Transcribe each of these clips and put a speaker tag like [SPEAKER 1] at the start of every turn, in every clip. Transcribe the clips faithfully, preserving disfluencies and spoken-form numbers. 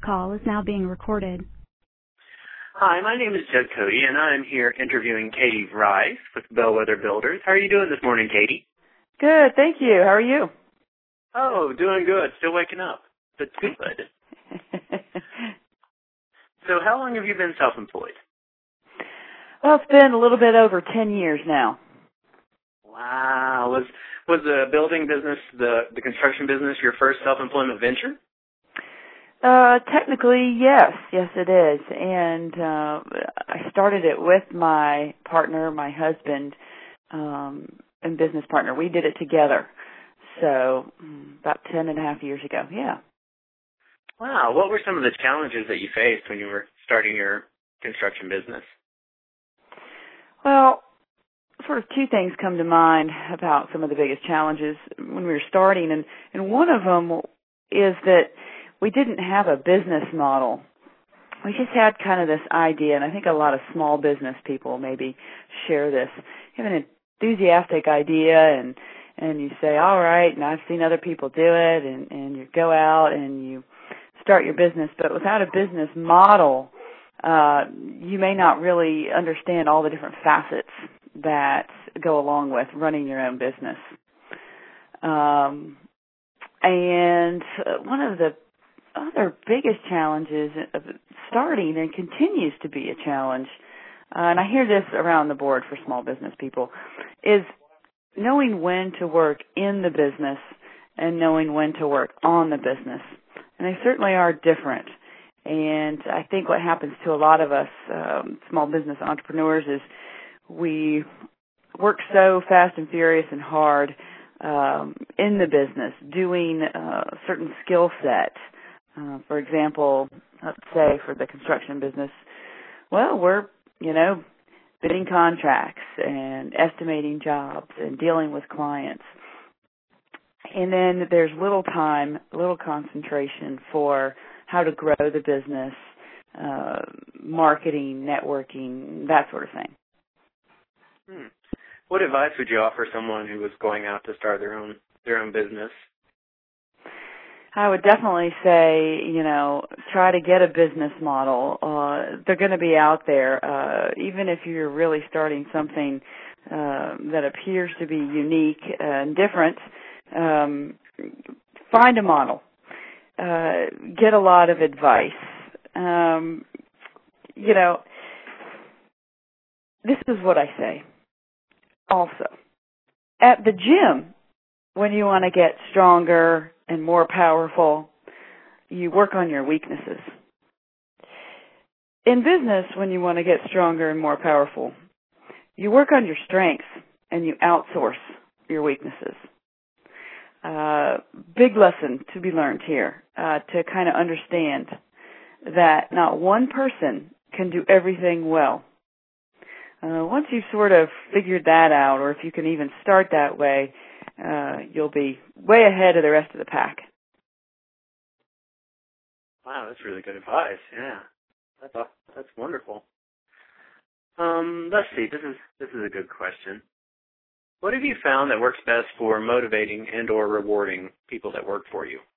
[SPEAKER 1] call is now being recorded.
[SPEAKER 2] Hi, my name is Judd Cody, and I'm here interviewing Katie Rice with Bellwether Builders. How are you doing this morning, Katie?
[SPEAKER 3] Good, thank you. How are you?
[SPEAKER 2] Oh, doing good. Still waking up, but good. So how long have you been self-employed?
[SPEAKER 3] Well, it's been a little bit over ten years now.
[SPEAKER 2] Wow. Was was the building business, the, the construction business, your first self-employment venture?
[SPEAKER 3] Uh, technically, yes. Yes, it is. And uh, I started it with my partner, my husband, um, and business partner. We did it together. So about ten and a half years ago, yeah.
[SPEAKER 2] Wow. What were some of the challenges that you faced when you were starting your construction business?
[SPEAKER 3] Well, sort of two things come to mind about some of the biggest challenges when we were starting, and, and one of them is that we didn't have a business model. We just had kind of this idea, and I think a lot of small business people maybe share this. You have an enthusiastic idea, and and you say, all right, and I've seen other people do it, and, and you go out and you start your business, but without a business model, uh, you may not really understand all the different facets that go along with running your own business. Um, and one of the other biggest challenges of starting, and continues to be a challenge, uh, and I hear this around the board for small business people, is knowing when to work in the business and knowing when to work on the business. And they certainly are different. And I think what happens to a lot of us um, small business entrepreneurs is we work so fast and furious and hard um, in the business, doing a certain skill set. Uh, for example, let's say for the construction business, well, we're, you know, bidding contracts and estimating jobs and dealing with clients. And then there's little time, little concentration for how to grow the business, uh, marketing, networking, that sort of thing.
[SPEAKER 2] Hmm. What advice would you offer someone who was going out to start their own their own business?
[SPEAKER 3] I would definitely say, you know, try to get a business model. Uh, they're going to be out there. Uh, even if you're really starting something uh, that appears to be unique and different, um, find a model. Uh, get a lot of advice. Um, you know, this is what I say. Also, at the gym, when you want to get stronger and more powerful, you work on your weaknesses. In business, when you want to get stronger and more powerful, you work on your strengths and you outsource your weaknesses. Uh, big lesson to be learned here, uh, to kind of understand that not one person can do everything well. Uh, once you've sort of figured that out, or if you can even start that way, uh, you'll be way ahead of the rest of the pack.
[SPEAKER 2] Wow, that's really good advice. Yeah, that's that's wonderful. Um, let's see. This is this is a good question. What have you found that works best for motivating and or rewarding people that work for you?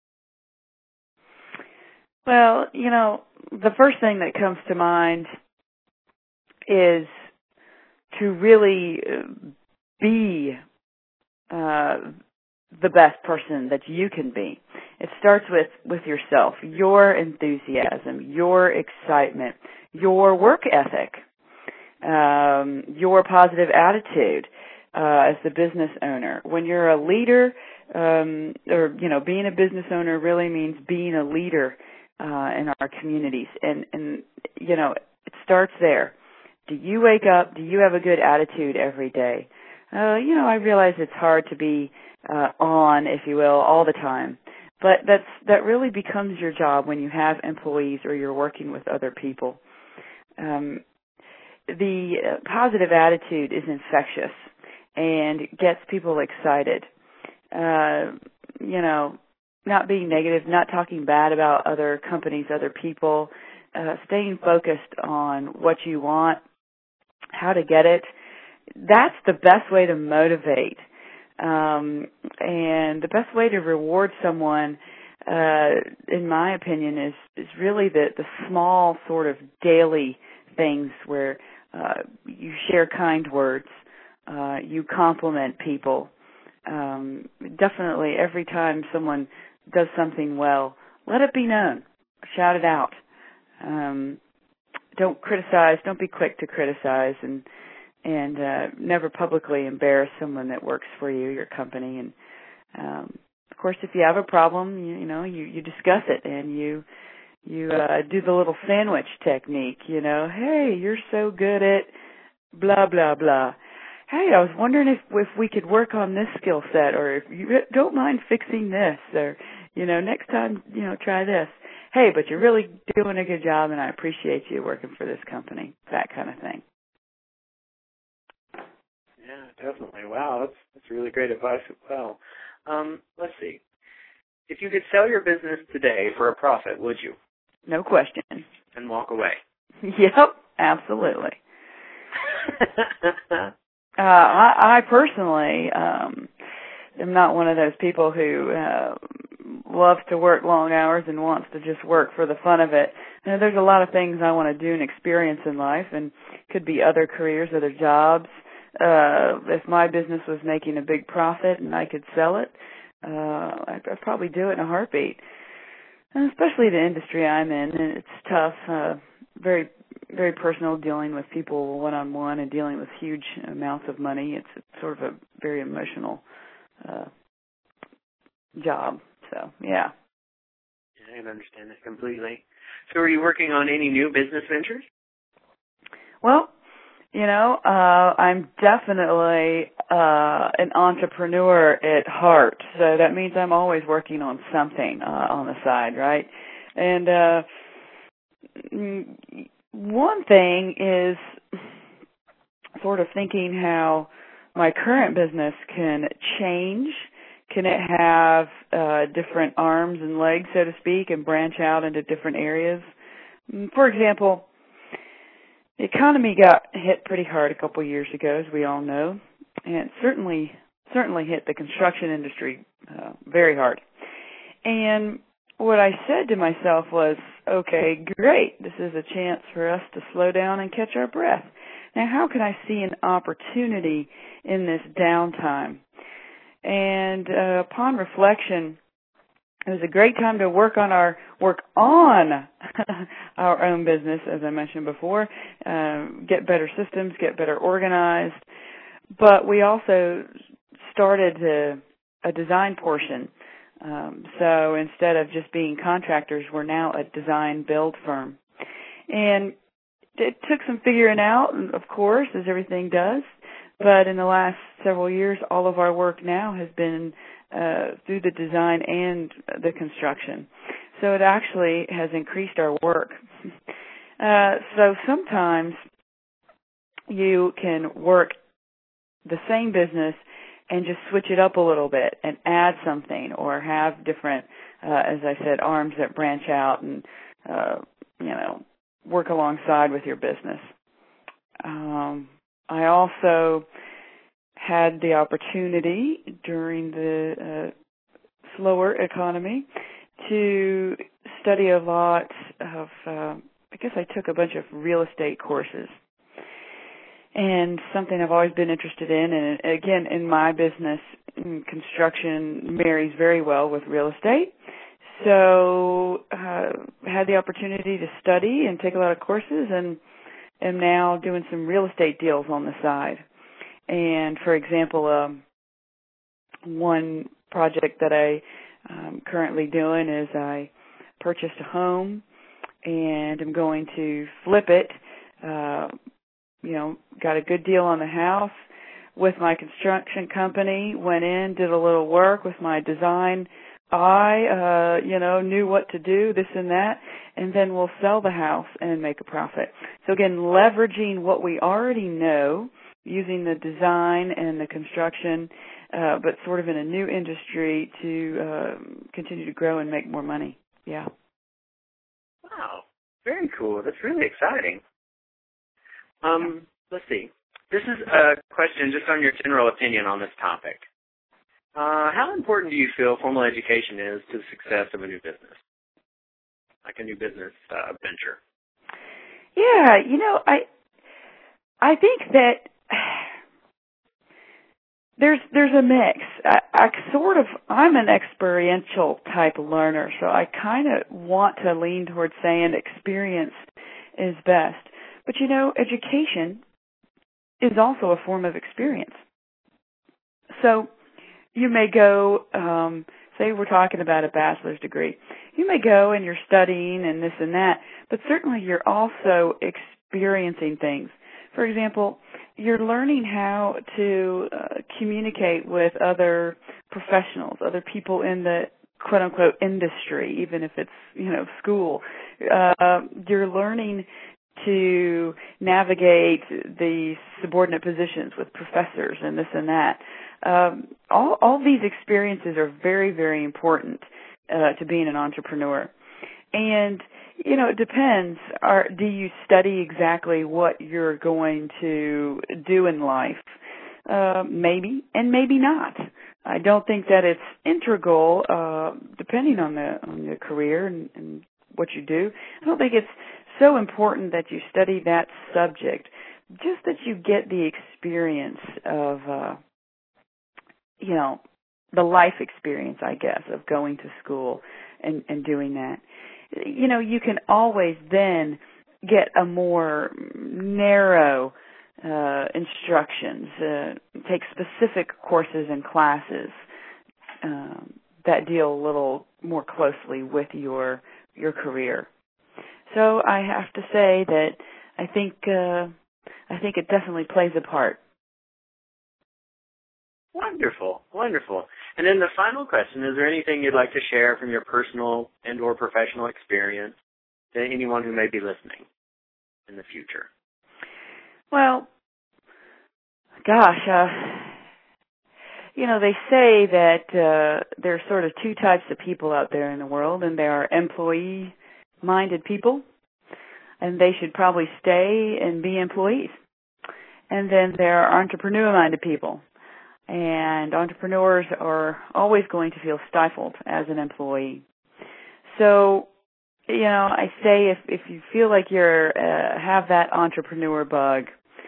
[SPEAKER 3] Well, you know, the first thing that comes to mind is to really be uh, the best person that you can be. It starts with, with yourself, your enthusiasm, your excitement, your work ethic, um, your positive attitude uh, as the business owner. When you're a leader, um, or, you know, being a business owner really means being a leader uh, in our communities. And, and, you know, it starts there. Do you wake up? Do you have a good attitude every day? Uh, you know, I realize it's hard to be uh, on, if you will, all the time. But that's that really becomes your job when you have employees or you're working with other people. Um, the uh, positive attitude is infectious and gets people excited. Uh, you know, not being negative, not talking bad about other companies, other people, uh, staying focused on what you want, how to get it. That's the best way to motivate. Um, and the best way to reward someone uh, in my opinion, is, is really the, the small sort of daily things where uh, you share kind words, uh, you compliment people. Um, definitely every time someone does something well, let it be known. Shout it out. Um, don't criticize. Don't be quick to criticize, and and uh, never publicly embarrass someone that works for you, your company. And um, of course, if you have a problem, you, you know you, you discuss it, and you you uh, do the little sandwich technique. You know, hey, you're so good at blah blah blah. Hey, I was wondering if if we could work on this skill set, or if you don't mind fixing this, or you know, next time, you know, try this. Hey, but you're really doing a good job, and I appreciate you working for this company. That kind of thing.
[SPEAKER 2] Yeah, definitely. Wow, that's that's really great advice as well. Um, let's see. If you could sell your business today for a profit, would you?
[SPEAKER 3] No question.
[SPEAKER 2] And walk away.
[SPEAKER 3] Yep, absolutely. uh, I, I personally um, am not one of those people who uh, loves to work long hours and wants to just work for the fun of it. You know, there's a lot of things I want to do and experience in life, and could be other careers, other jobs. Uh, if my business was making a big profit and I could sell it, uh, I'd, I'd probably do it in a heartbeat. And especially the industry I'm in, and it's tough, uh, very, very personal, dealing with people one-on-one and dealing with huge amounts of money. It's, it's sort of a very emotional uh, job. So, yeah.
[SPEAKER 2] Yeah, I can understand that completely. So are you working on any new business ventures?
[SPEAKER 3] Well, you know, uh, I'm definitely uh, an entrepreneur at heart. So that means I'm always working on something uh, on the side, right? And uh, one thing is sort of thinking how my current business can change. Can it have uh, different arms and legs, so to speak, and branch out into different areas? For example, the economy got hit pretty hard a couple of years ago, as we all know, and it certainly certainly hit the construction industry uh, very hard. And what I said to myself was, okay, great, this is a chance for us to slow down and catch our breath. Now, how can I see an opportunity in this downtime? And uh, upon reflection, it was a great time to work on our work on our own business, as I mentioned before, uh, get better systems, get better organized. But we also started a, a design portion. Um, so instead of just being contractors, we're now a design build firm. And it took some figuring out, of course, as everything does. But in the last several years, all of our work now has been uh, through the design and the construction. So it actually has increased our work. Uh, so sometimes you can work the same business and just switch it up a little bit and add something, or have different, uh, as I said, arms that branch out and, uh, you know, work alongside with your business. Um, I also had the opportunity during the uh, slower economy to study a lot of, uh, I guess I took a bunch of real estate courses. And something I've always been interested in, and again, in my business, construction marries very well with real estate. So I uh, had the opportunity to study and take a lot of courses, and am now doing some real estate deals on the side. And for example, um, one project that I am currently doing is I purchased a home and I'm going to flip it. Uh, you know, got a good deal on the house with my construction company, went in, did a little work with my design. I, uh, you know, knew what to do, this and that, and then we'll sell the house and make a profit. So again, leveraging what we already know, using the design and the construction, uh, but sort of in a new industry to uh, continue to grow and make more money. Yeah.
[SPEAKER 2] Wow. Very cool. That's really exciting. Um, let's see. This is a question just on your general opinion on this topic. Uh, how important do you feel formal education is to the success of a new business, like a new business uh, venture?
[SPEAKER 3] Yeah, you know, I I think that there's there's a mix. I, I sort of I'm an experiential type of learner, so I kind of want to lean towards saying experience is best. But you know, education is also a form of experience. So you may go, um, say we're talking about a bachelor's degree. You may go and you're studying and this and that, but certainly you're also experiencing things. For example, you're learning how to uh, communicate with other professionals, other people in the quote-unquote industry, even if it's, you know, school. Uh, you're learning to navigate the subordinate positions with professors and this and that. Um, all, all these experiences are very, very important uh, to being an entrepreneur. And, you know, it depends. Are, do you study exactly what you're going to do in life? Uh, maybe, and maybe not. I don't think that it's integral, uh, depending on the on your career and, and what you do. I don't think it's so important that you study that subject, just that you get the experience of, uh, you know, the life experience, I guess, of going to school and, and doing that. You know, you can always then get a more narrow uh, instructions, uh, take specific courses and classes um, that deal a little more closely with your your career. So I have to say that I think uh, I think it definitely plays a part.
[SPEAKER 2] Wonderful, wonderful. And then the final question, is there anything you'd like to share from your personal and or professional experience to anyone who may be listening in the future?
[SPEAKER 3] Well, gosh, uh, you know, they say that uh, there are sort of two types of people out there in the world, and there are employee-minded people, and they should probably stay and be employees. And then there are entrepreneur-minded people. And entrepreneurs are always going to feel stifled as an employee. So, you know, I say if, if you feel like you're uh, have that entrepreneur bug,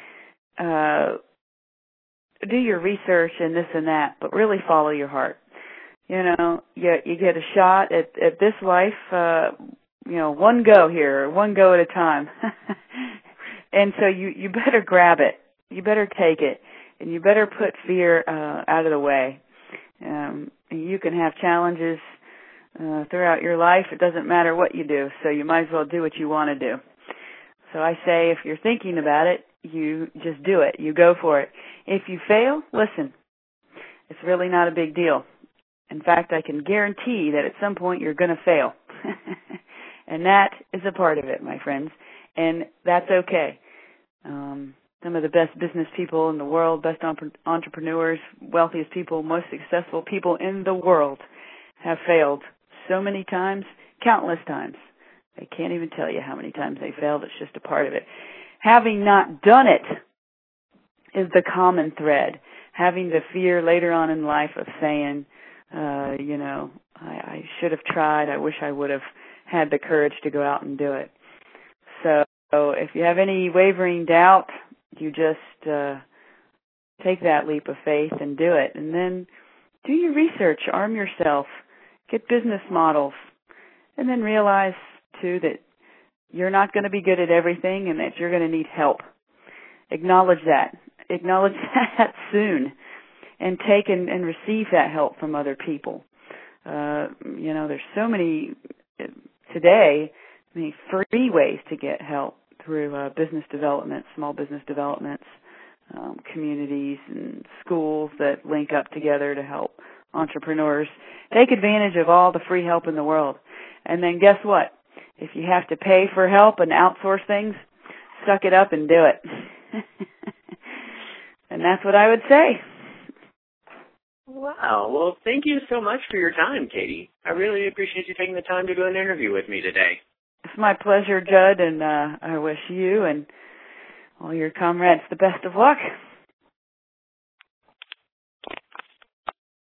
[SPEAKER 3] uh, do your research and this and that, but really follow your heart. You know, you, you get a shot at, at this life, uh, you know, one go here, one go at a time. And so you, you better grab it. You better take it. And you better put fear uh, out of the way. Um, you can have challenges uh, throughout your life. It doesn't matter what you do, so you might as well do what you want to do. So I say if you're thinking about it, you just do it. You go for it. If you fail, listen. It's really not a big deal. In fact, I can guarantee that at some point you're going to fail. And that is a part of it, my friends. And that's okay. Um Some of the best business people in the world, best entrepreneurs, wealthiest people, most successful people in the world have failed so many times, countless times. They can't even tell you how many times they failed. It's just a part of it. Having not done it is the common thread. Having the fear later on in life of saying, uh, you know, I, I should have tried. I wish I would have had the courage to go out and do it. So, so if you have any wavering doubt, you just uh, take that leap of faith and do it. And then do your research, arm yourself, get business models, and then realize, too, that you're not going to be good at everything and that you're going to need help. Acknowledge that. Acknowledge that soon and take and, and receive that help from other people. Uh, you know, there's so many, today, many free ways to get help. Through uh, business development, small business developments, um, communities and schools that link up together to help entrepreneurs take advantage of all the free help in the world. And then guess what? If you have to pay for help and outsource things, suck it up and do it. And that's what I would say.
[SPEAKER 2] Wow. Well, thank you so much for your time, Katie. I really appreciate you taking the time to do an interview with me today.
[SPEAKER 3] It's my pleasure, Judd, and uh, I wish you and all your comrades the best of luck.